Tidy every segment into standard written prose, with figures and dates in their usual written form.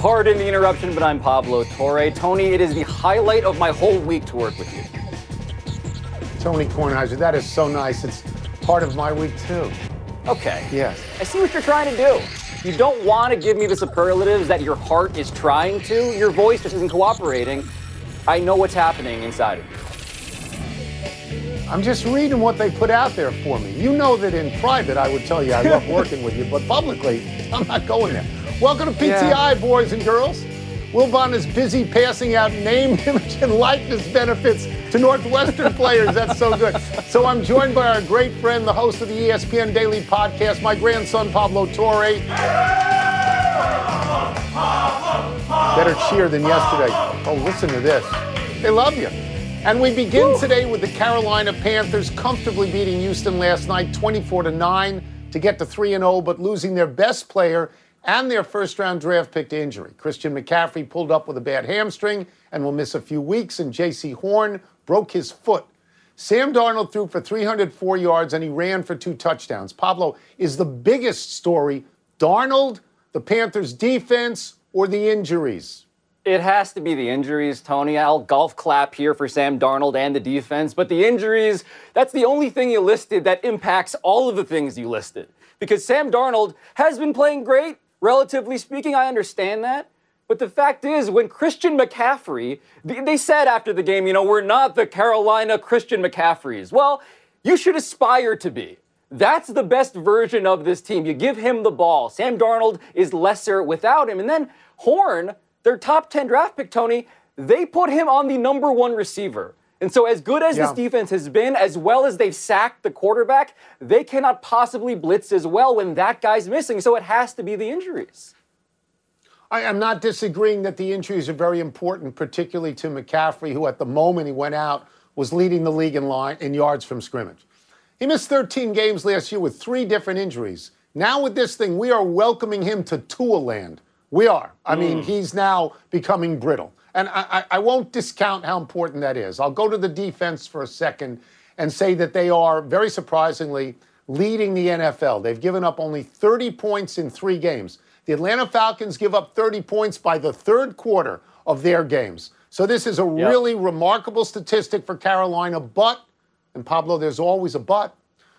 Pardon the interruption, but I'm Pablo Torre. Tony, it is the highlight of my whole week to work with you. Tony Kornheiser, that is so nice. It's part of my week, too. Okay. Yes. I see what you're trying to do. You don't want to give me the superlatives that your heart is trying to. Your voice just isn't cooperating. I know what's happening inside of you. I'm just reading what they put out there for me. You know that in private I would tell you I love working with you, but publicly, I'm not going there. Welcome to PTI, boys and girls. Wilbon is busy passing out name, image, and likeness benefits to Northwestern players. That's so good. So I'm joined by our great friend, the host of the ESPN Daily Podcast, my grandson, Pablo Torre. Better cheer than yesterday. Oh, listen to this. They love you. And we begin today with the Carolina Panthers comfortably beating Houston last night 24-9 to get to 3-0, but losing their best player and their first-round draft pick to injury. Christian McCaffrey pulled up with a bad hamstring and will miss a few weeks, and J.C. Horn broke his foot. Sam Darnold threw for 304 yards, and he ran for 2 touchdowns. Pablo, is the biggest story Darnold, the Panthers' defense, or the injuries? It has to be the injuries, Tony. I'll golf clap here for Sam Darnold and the defense, but the injuries, that's the only thing you listed that impacts all of the things you listed. Because Sam Darnold has been playing great, relatively speaking, I understand that. But the fact is, when Christian McCaffrey, they said after the game, we're not the Carolina Christian McCaffreys. Well, you should aspire to be. That's the best version of this team. You give him the ball. Sam Darnold is lesser without him. And then Horn, their top 10 draft pick, Tony, they put him on the number 1 receiver. And so as good as this defense has been, as well as they've sacked the quarterback, they cannot possibly blitz as well when that guy's missing. So it has to be the injuries. I am not disagreeing that the injuries are very important, particularly to McCaffrey, who at the moment he went out was leading the league in yards from scrimmage. He missed 13 games last year with 3 different injuries. Now with this thing, we are welcoming him to Tua land. We are. I mean, he's now becoming brittle. And I won't discount how important that is. I'll go to the defense for a second and say that they are, very surprisingly, leading the NFL. They've given up only 30 points in 3 games. The Atlanta Falcons give up 30 points by the third quarter of their games. So this is a really remarkable statistic for Carolina. But, and Pablo, there's always a but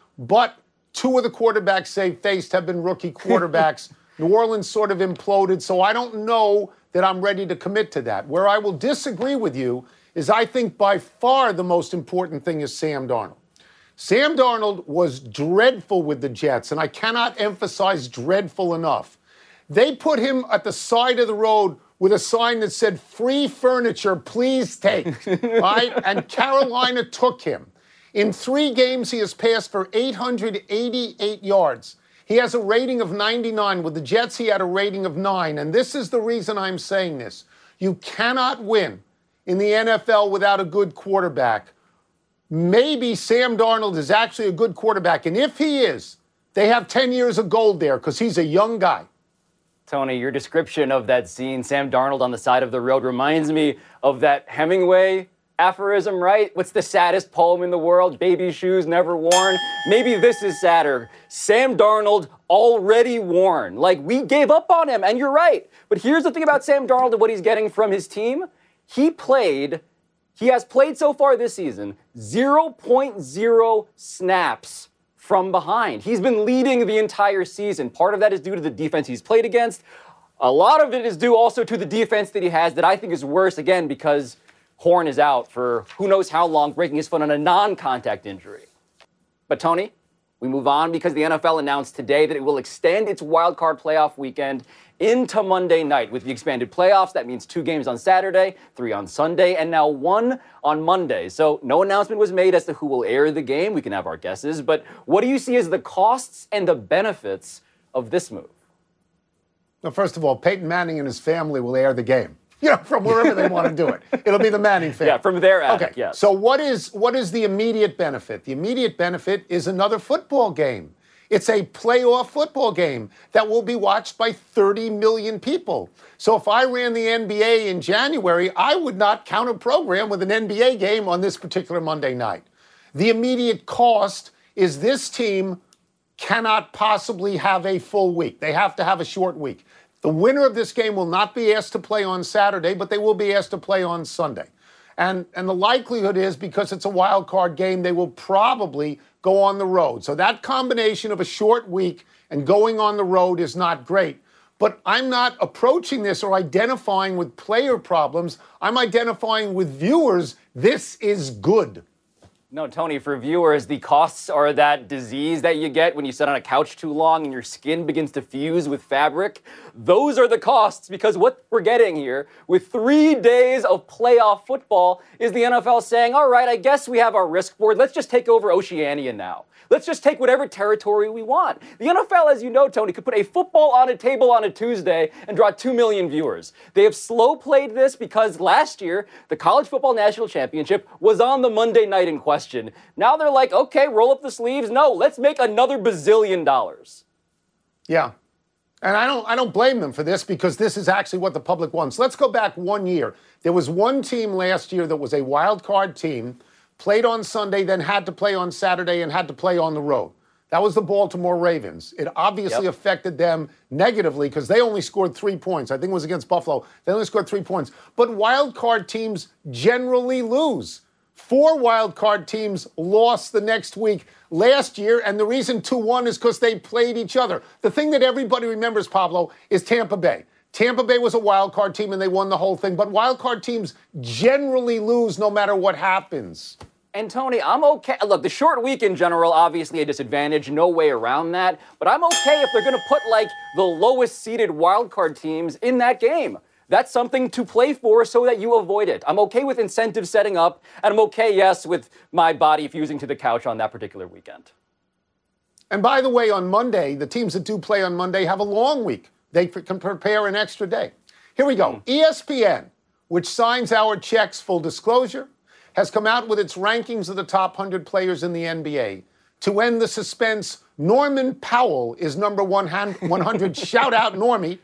2 of the quarterbacks they've faced have been rookie quarterbacks. New Orleans sort of imploded, so I don't know that I'm ready to commit to that. Where I will disagree with you is I think by far the most important thing is Sam Darnold. Sam Darnold was dreadful with the Jets, and I cannot emphasize dreadful enough. They put him at the side of the road with a sign that said, "Free furniture, please take," right? And Carolina took him. In 3 games, he has passed for 888 yards. He has a rating of 99. With the Jets, he had a rating of 9. And this is the reason I'm saying this. You cannot win in the NFL without a good quarterback. Maybe Sam Darnold is actually a good quarterback. And if he is, they have 10 years of gold there because he's a young guy. Tony, your description of that scene, Sam Darnold on the side of the road, reminds me of that Hemingway aphorism, right? What's the saddest poem in the world? Baby shoes never worn. Maybe this is sadder. Sam Darnold already worn. Like, we gave up on him, and you're right. But here's the thing about Sam Darnold and what he's getting from his team. He has played so far this season 0.0 snaps from behind. He's been leading the entire season. Part of that is due to the defense he's played against. A lot of it is due also to the defense that he has that I think is worse, again, because Horn is out for who knows how long, breaking his foot on a non-contact injury. But Tony, we move on because the NFL announced today that it will extend its wildcard playoff weekend into Monday night. With the expanded playoffs, that means 2 games on Saturday, 3 on Sunday, and now 1 on Monday. So no announcement was made as to who will air the game. We can have our guesses, but what do you see as the costs and the benefits of this move? Well, first of all, Peyton Manning and his family will air the game. From wherever they want to do it. It'll be the Manning family. Yeah, from their attic, okay. Yes. So what is the immediate benefit? The immediate benefit is another football game. It's a playoff football game that will be watched by 30 million people. So if I ran the NBA in January, I would not count a program with an NBA game on this particular Monday night. The immediate cost is this team cannot possibly have a full week. They have to have a short week. The winner of this game will not be asked to play on Saturday, but they will be asked to play on Sunday. And the likelihood is, because it's a wild card game, they will probably go on the road. So that combination of a short week and going on the road is not great. But I'm not approaching this or identifying with player problems. I'm identifying with viewers. This is good. No, Tony, for viewers, the costs are that disease that you get when you sit on a couch too long and your skin begins to fuse with fabric. Those are the costs, because what we're getting here with 3 days of playoff football is the NFL saying, all right, I guess we have our risk board. Let's just take over Oceania now. Let's just take whatever territory we want. The NFL, as you know, Tony, could put a football on a table on a Tuesday and draw 2 million viewers. They have slow played this because last year, the College Football National Championship was on the Monday night in question. Now they're like, okay, roll up the sleeves. No, let's make another bazillion dollars. Yeah. And I don't blame them for this, because this is actually what the public wants. Let's go back 1 year. There was one team last year that was a wild card team, played on Sunday, then had to play on Saturday and had to play on the road. That was the Baltimore Ravens. It obviously affected them negatively because they only scored 3 points. I think it was against Buffalo. They only scored 3 points. But wild card teams generally lose. 4 wild card teams lost the next week last year, and the reason 2-1 is because they played each other. The thing that everybody remembers, Pablo, is Tampa Bay. Tampa Bay was a wild card team and they won the whole thing, but wild card teams generally lose no matter what happens. And Tony, I'm okay. Look, the short week in general, obviously a disadvantage, no way around that. But I'm okay if they're going to put like the lowest seeded wild card teams in that game. That's something to play for so that you avoid it. I'm okay with incentive setting up, and I'm okay, yes, with my body fusing to the couch on that particular weekend. And by the way, on Monday, the teams that do play on Monday have a long week. They can prepare an extra day. Here we go. ESPN, which signs our checks, full disclosure, has come out with its rankings of the top 100 players in the NBA. To end the suspense, Norman Powell is number 100. Shout out, Normie.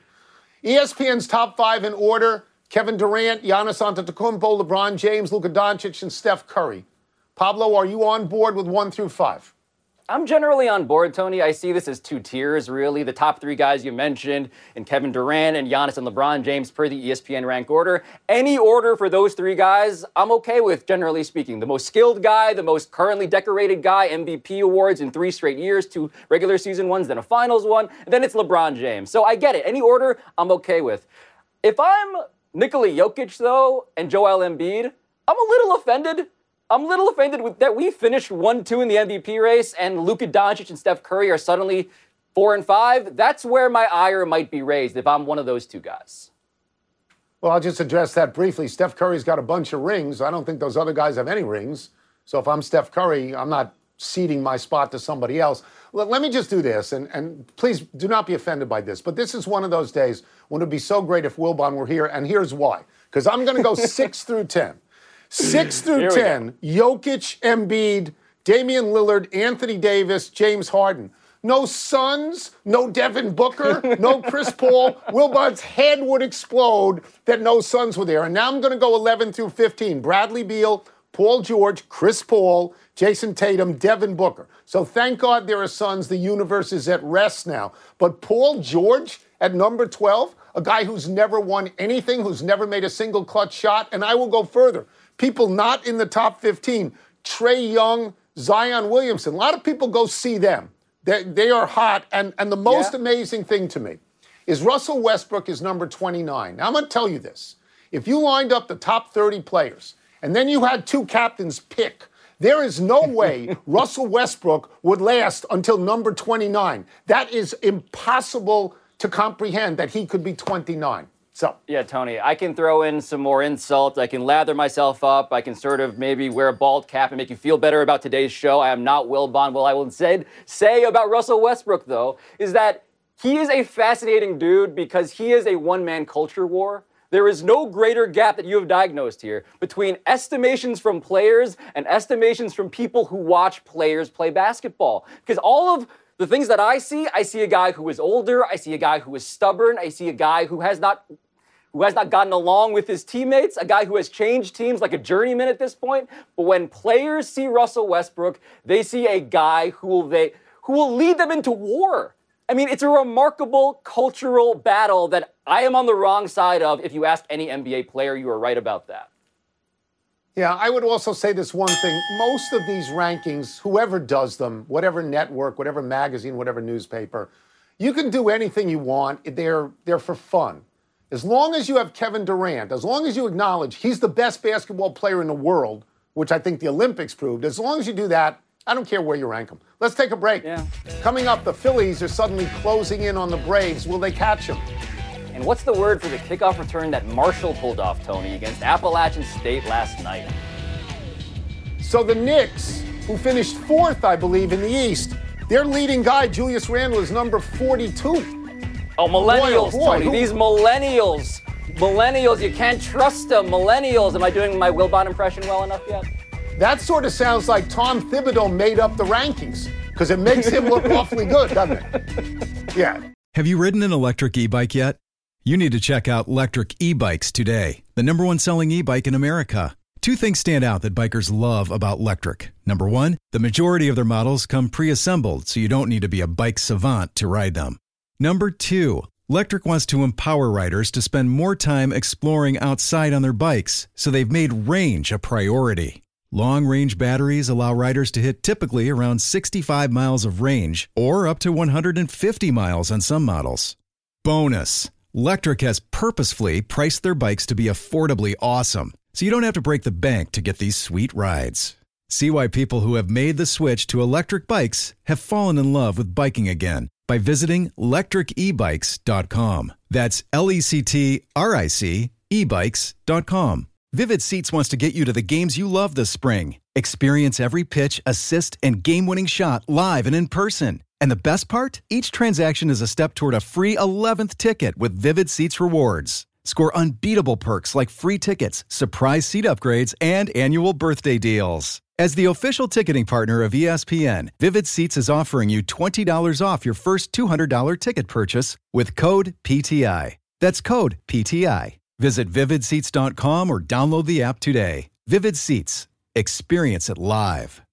ESPN's top 5 in order: Kevin Durant, Giannis Antetokounmpo, LeBron James, Luka Doncic, and Steph Curry. Pablo, are you on board with 1 through 5? I'm generally on board, Tony. I see this as 2 tiers, really. The top 3 guys you mentioned, and Kevin Durant and Giannis and LeBron James per the ESPN rank order. Any order for those 3 guys, I'm okay with, generally speaking. The most skilled guy, the most currently decorated guy, MVP awards in 3 straight years, 2 regular season ones, then a finals one, and then it's LeBron James. So I get it. Any order, I'm okay with. If I'm Nikola Jokic, though, and Joel Embiid, I'm a little offended. I'm a little offended with that we finished 1-2 in the MVP race and Luka Doncic and Steph Curry are suddenly 4 and 5. That's where my ire might be raised if I'm one of those 2 guys. Well, I'll just address that briefly. Steph Curry's got a bunch of rings. I don't think those other guys have any rings. So if I'm Steph Curry, I'm not ceding my spot to somebody else. Let me just do this, and please do not be offended by this, but this is one of those days when it would be so great if Wilbon were here, and here's why. Because I'm going to go 6 through 10. 6 through 10, Jokic, Embiid, Damian Lillard, Anthony Davis, James Harden. No Suns, no Devin Booker, no Chris Paul. Wilbon's head would explode that no Suns were there. And now I'm going to go 11 through 15. Bradley Beal, Paul George, Chris Paul, Jason Tatum, Devin Booker. So thank God there are Suns. The universe is at rest now. But Paul George at number 12, a guy who's never won anything, who's never made a single clutch shot. And I will go further. People not in the top 15, Trae Young, Zion Williamson. A lot of people go see them. They are hot. And the most amazing thing to me is Russell Westbrook is number 29. Now, I'm going to tell you this. If you lined up the top 30 players and then you had 2 captains pick, there is no way Russell Westbrook would last until number 29. That is impossible to comprehend that he could be 29. So. Yeah, Tony, I can throw in some more insults. I can lather myself up. I can sort of maybe wear a bald cap and make you feel better about today's show. I am not Wilbon. What I will instead say about Russell Westbrook, though, is that he is a fascinating dude because he is a one-man culture war. There is no greater gap that you have diagnosed here between estimations from players and estimations from people who watch players play basketball. Because all of the things that I see a guy who is older, I see a guy who is stubborn, I see a guy who has not gotten along with his teammates, a guy who has changed teams like a journeyman at this point. But when players see Russell Westbrook, they see a guy who will lead them into war. I mean, it's a remarkable cultural battle that I am on the wrong side of. If you ask any NBA player, you are right about that. Yeah, I would also say this one thing. Most of these rankings, whoever does them, whatever network, whatever magazine, whatever newspaper, you can do anything you want. They're for fun. As long as you have Kevin Durant, as long as you acknowledge he's the best basketball player in the world, which I think the Olympics proved, as long as you do that, I don't care where you rank them. Let's take a break. Yeah. Coming up, the Phillies are suddenly closing in on the Braves. Will they catch them? And what's the word for the kickoff return that Marshall pulled off, Tony, against Appalachian State last night? So the Knicks, who finished fourth, I believe, in the East, their leading guy, Julius Randle, is number 42. Oh, millennials, Boy, Tony. These millennials. Millennials, you can't trust them. Millennials. Am I doing my Wilbon impression well enough yet? That sort of sounds like Tom Thibodeau made up the rankings, because it makes him look awfully good, doesn't it? Yeah. Have you ridden an electric e-bike yet? You need to check out Lectric E-Bikes today, the #1 selling e-bike in America. Two things stand out that bikers love about Lectric. Number one, the majority of their models come pre-assembled, so you don't need to be a bike savant to ride them. Number two, Lectric wants to empower riders to spend more time exploring outside on their bikes, so they've made range a priority. Long-range batteries allow riders to hit typically around 65 miles of range, or up to 150 miles on some models. Bonus, Lectric has purposefully priced their bikes to be affordably awesome, so you don't have to break the bank to get these sweet rides. See why people who have made the switch to electric bikes have fallen in love with biking again by visiting lectricebikes.com. That's LECTRIC ebikes.com. Vivid Seats wants to get you to the games you love this spring. Experience every pitch, assist, and game-winning shot live and in person. And the best part? Each transaction is a step toward a free 11th ticket with Vivid Seats rewards. Score unbeatable perks like free tickets, surprise seat upgrades, and annual birthday deals. As the official ticketing partner of ESPN, Vivid Seats is offering you $20 off your first $200 ticket purchase with code PTI. That's code PTI. Visit vividseats.com or download the app today. Vivid Seats. Experience it live.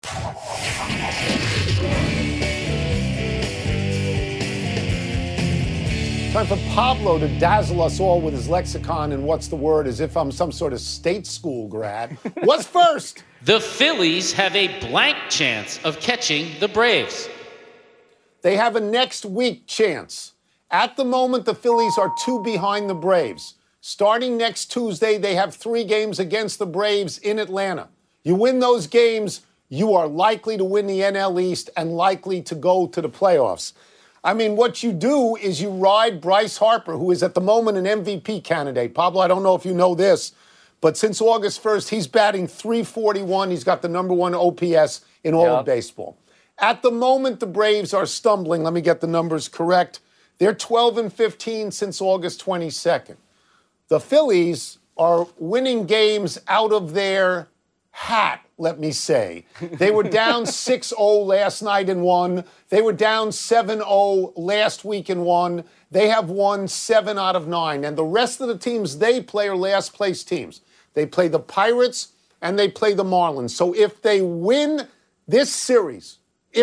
Time for Pablo to dazzle us all with his lexicon and what's the word, as if I'm some sort of state school grad. What's first? The Phillies have a blank chance of catching the Braves. They have a next week chance. At the moment, the Phillies are 2 behind the Braves. Starting next Tuesday, they have 3 games against the Braves in Atlanta. You win those games, you are likely to win the NL East and likely to go to the playoffs. I mean, what you do is you ride Bryce Harper, who is at the moment an MVP candidate. Pablo, I don't know if you know this, but since August 1st, he's batting .341. He's got the #1 OPS in all of baseball. At the moment, the Braves are stumbling. Let me get the numbers correct. They're 12-15 since August 22nd. The Phillies are winning games out of their hat, let me say. They were down 6-0 last night and won. They were down 7-0 last week and won. They have won 7 out of 9. And the rest of the teams they play are last place teams. They play the Pirates and they play the Marlins. So if they win this series,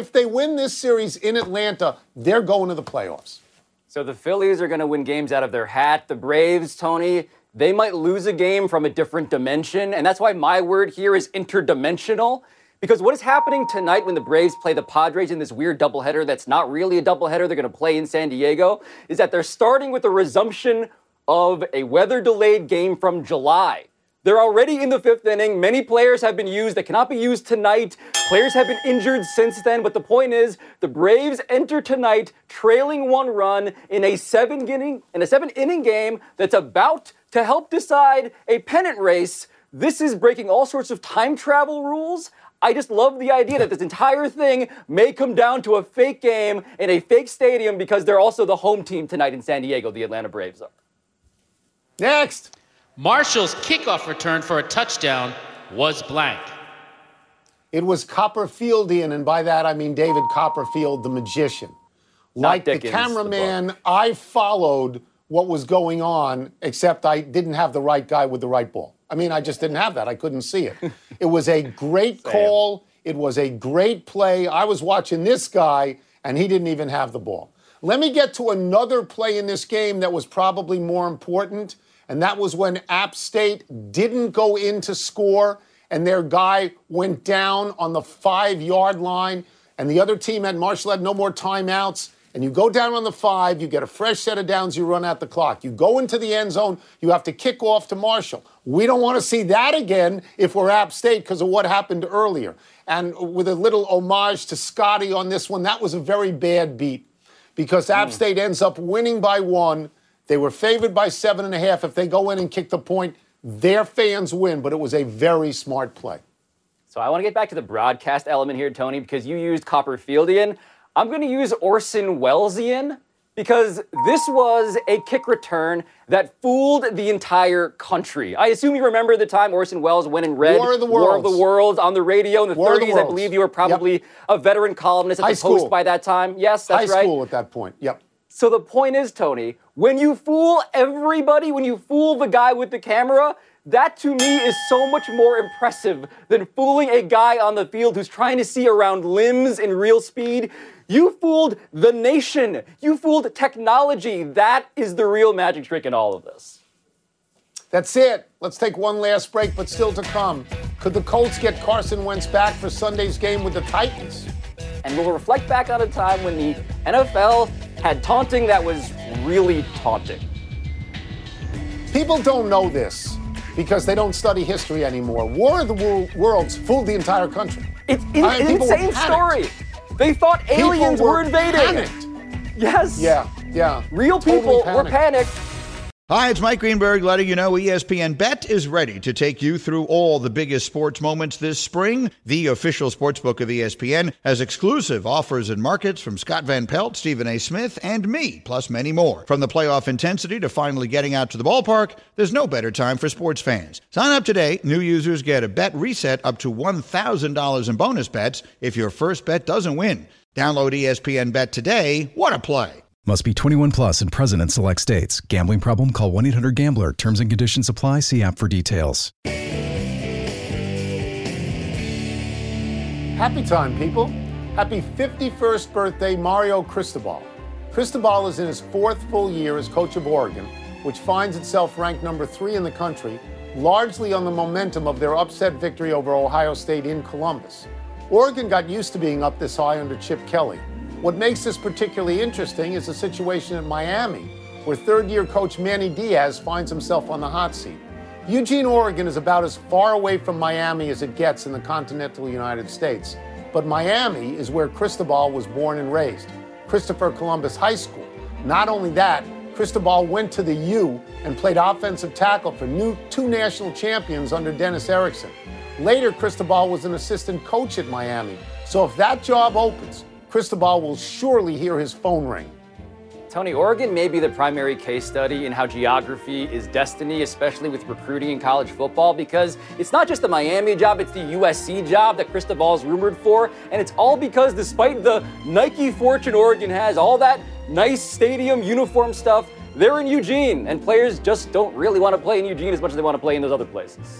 in Atlanta, they're going to the playoffs. So the Phillies are going to win games out of their hat. The Braves, Tony, they might lose a game from a different dimension. And that's why my word here is interdimensional. Because what is happening tonight when the Braves play the Padres in this weird doubleheader that's not really a doubleheader, they're going to play in San Diego, is that they're starting with the resumption of a weather-delayed game from July. They're already in the 5th inning. Many players have been used that cannot be used tonight. Players have been injured since then. But the point is, the Braves enter tonight trailing 1 run in a 7-inning game that's about to help decide a pennant race. This is breaking all sorts of time travel rules. I just love the idea that this entire thing may come down to a fake game in a fake stadium because they're also the home team tonight in San Diego, the Atlanta Braves are. Next. Marshall's kickoff return for a touchdown was blank. It was Copperfieldian, and by that I mean David Copperfield, the magician. Like the cameraman, I followed what was going on, except I didn't have the right guy with the right ball. I mean, I just didn't have that. I couldn't see it. It was a great call. It was a great play. I was watching this guy, and he didn't even have the ball. Let me get to another play in this game that was probably more important, and that was when App State didn't go in to score, and their guy went down on the 5-yard line, and the other team Marshall had no more timeouts, and you go down on the 5, you get a fresh set of downs, you run out the clock. You go into the end zone, you have to kick off to Marshall. We don't want to see that again if we're App State because of what happened earlier. And with a little homage to Scotty on this one, that was a very bad beat because App State ends up winning by 1. They were favored by 7.5. If they go in and kick the point, their fans win, but it was a very smart play. So I want to get back to the broadcast element here, Tony, because you used Copperfieldian. I'm going to use Orson Wellesian because this was a kick return that fooled the entire country. I assume you remember the time Orson Welles went and read War of the Worlds on the radio in the 30s. I believe you were probably a veteran columnist at the Post by that time. Yes, that's right. High school at that point, yep. So the point is, Tony, when you fool everybody, when you fool the guy with the camera, that to me is so much more impressive than fooling a guy on the field who's trying to see around limbs in real speed. You fooled the nation. You fooled technology. That is the real magic trick in all of this. That's it. Let's take one last break, but still to come. Could the Colts get Carson Wentz back for Sunday's game with the Titans? And we'll reflect back on a time when the NFL had taunting that was really taunting. People don't know this because they don't study history anymore. War of the Worlds fooled the entire country. It's an insane story. They thought aliens were invading. Panicked. Yes. Yeah. Real people were panicked. Hi, it's Mike Greenberg letting you know ESPN Bet is ready to take you through all the biggest sports moments this spring. The official sportsbook of ESPN has exclusive offers and markets from Scott Van Pelt, Stephen A. Smith, and me, plus many more. From the playoff intensity to finally getting out to the ballpark, there's no better time for sports fans. Sign up today. New users get a bet reset up to $1,000 in bonus bets if your first bet doesn't win. Download ESPN Bet today. What a play. Must be 21 plus and present in select states. Gambling problem? Call 1-800-GAMBLER. Terms and conditions apply. See app for details. Happy time, people. Happy 51st birthday, Mario Cristobal. Cristobal is in his 4th full year as coach of Oregon, which finds itself ranked number 3 in the country, largely on the momentum of their upset victory over Ohio State in Columbus. Oregon got used to being up this high under Chip Kelly. What makes this particularly interesting is the situation in Miami, where third-year coach Manny Diaz finds himself on the hot seat. Eugene, Oregon is about as far away from Miami as it gets in the continental United States. But Miami is where Cristobal was born and raised, Christopher Columbus High School. Not only that, Cristobal went to the U and played offensive tackle for two national champions under Dennis Erickson. Later, Cristobal was an assistant coach at Miami. So if that job opens, Cristobal will surely hear his phone ring. Tony, Oregon may be the primary case study in how geography is destiny, especially with recruiting in college football, because it's not just the Miami job, it's the USC job that Cristobal's rumored for, and it's all because despite the Nike fortune Oregon has, all that nice stadium uniform stuff, they're in Eugene, and players just don't really want to play in Eugene as much as they want to play in those other places.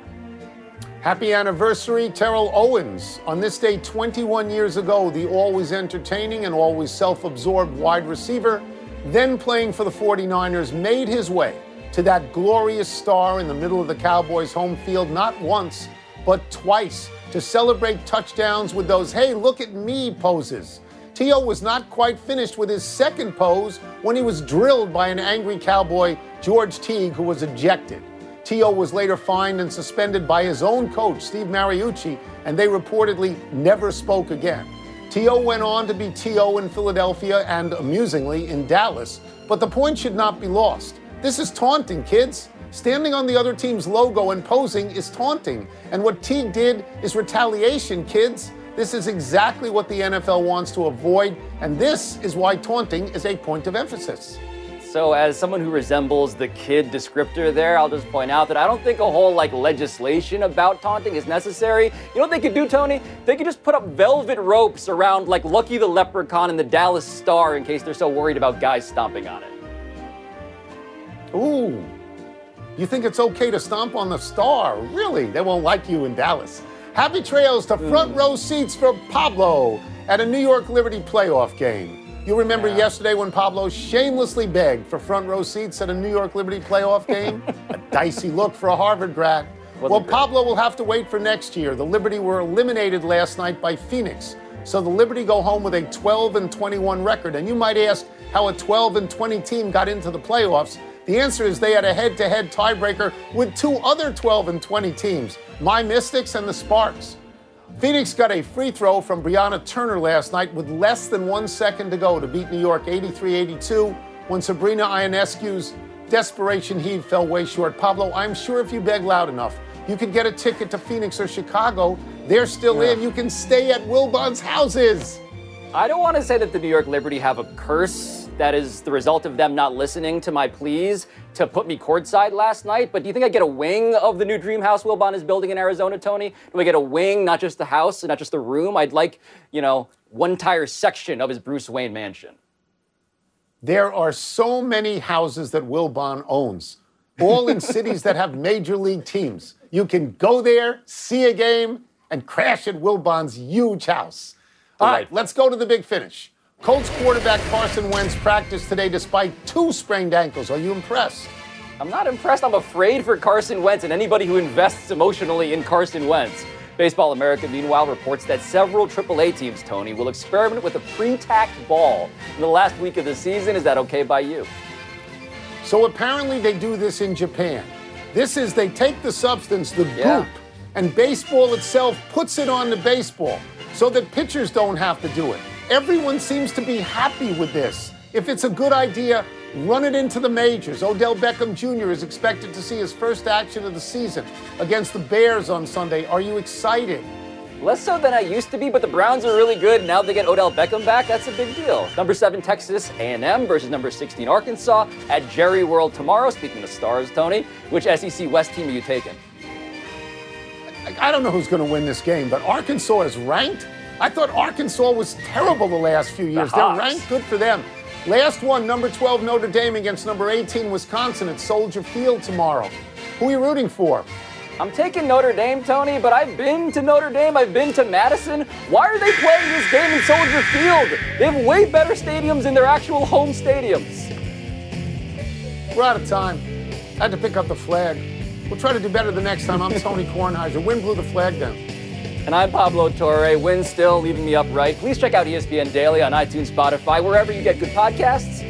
Happy anniversary, Terrell Owens. On this day 21 years ago, the always entertaining and always self-absorbed wide receiver, then playing for the 49ers, made his way to that glorious star in the middle of the Cowboys' home field not once, but twice, to celebrate touchdowns with those "hey, look at me" poses. T.O. was not quite finished with his second pose when he was drilled by an angry Cowboy, George Teague, who was ejected. T.O. was later fined and suspended by his own coach, Steve Mariucci, and they reportedly never spoke again. T.O. went on to be T.O. in Philadelphia and, amusingly, in Dallas. But the point should not be lost. This is taunting, kids. Standing on the other team's logo and posing is taunting. And what Teague did is retaliation, kids. This is exactly what the NFL wants to avoid, and this is why taunting is a point of emphasis. So as someone who resembles the kid descriptor there, I'll just point out that I don't think a whole legislation about taunting is necessary. You know what they could do, Tony? They could just put up velvet ropes around like Lucky the Leprechaun and the Dallas Star in case they're so worried about guys stomping on it. Ooh, you think it's okay to stomp on the Star? Really? They won't like you in Dallas. Happy trails to front row seats for Pablo at a New York Liberty playoff game. You remember yesterday when Pablo shamelessly begged for front row seats at a New York Liberty playoff game? A dicey look for a Harvard grad. Well, Pablo will have to wait for next year. The Liberty were eliminated last night by Phoenix. So the Liberty go home with a 12-21 record. And you might ask how a 12-20 team got into the playoffs. The answer is they had a head-to-head tiebreaker with two other 12-20 teams, my Mystics and the Sparks. Phoenix got a free throw from Brianna Turner last night with less than 1 second to go to beat New York 83-82 when Sabrina Ionescu's desperation heave fell way short. Pablo, I'm sure if you beg loud enough, you could get a ticket to Phoenix or Chicago. They're still in. You can stay at Wilbon's houses. I don't want to say that the New York Liberty have a curse that is the result of them not listening to my pleas to put me courtside last night, but do you think I get a wing of the new dream house Wilbon is building in Arizona, Tony? Do I get a wing, not just the house and not just the room? I'd like, one entire section of his Bruce Wayne mansion. There are so many houses that Wilbon owns, all in cities that have major league teams. You can go there, see a game, and crash at Wilbon's huge house. All right, let's go to the big finish. Colts quarterback Carson Wentz practiced today despite 2 sprained ankles. Are you impressed? I'm not impressed. I'm afraid for Carson Wentz and anybody who invests emotionally in Carson Wentz. Baseball America, meanwhile, reports that several AAA teams, Tony, will experiment with a pre-tacked ball in the last week of the season. Is that okay by you? So apparently they do this in Japan. This is they take the substance, the goop, and baseball itself puts it on the baseball so that pitchers don't have to do it. Everyone seems to be happy with this. If it's a good idea, run it into the majors. Odell Beckham Jr. is expected to see his first action of the season against the Bears on Sunday. Are you excited? Less so than I used to be, but the Browns are really good. Now they get Odell Beckham back. That's a big deal. Number 7, Texas A&M versus number 16, Arkansas at Jerry World tomorrow. Speaking of stars, Tony, which SEC West team are you taking? I don't know who's going to win this game, but Arkansas is ranked. I thought Arkansas was terrible the last few years. They're ranked. Good for them. Last one, number 12 Notre Dame against number 18 Wisconsin at Soldier Field tomorrow. Who are you rooting for? I'm taking Notre Dame, Tony, but I've been to Notre Dame. I've been to Madison. Why are they playing this game in Soldier Field? They have way better stadiums in their actual home stadiums. We're out of time. I had to pick up the flag. We'll try to do better the next time. I'm Tony Kornheiser. Wind blew the flag down. And I'm Pablo Torre. Win still, leaving me upright. Please check out ESPN Daily on iTunes, Spotify, wherever you get good podcasts.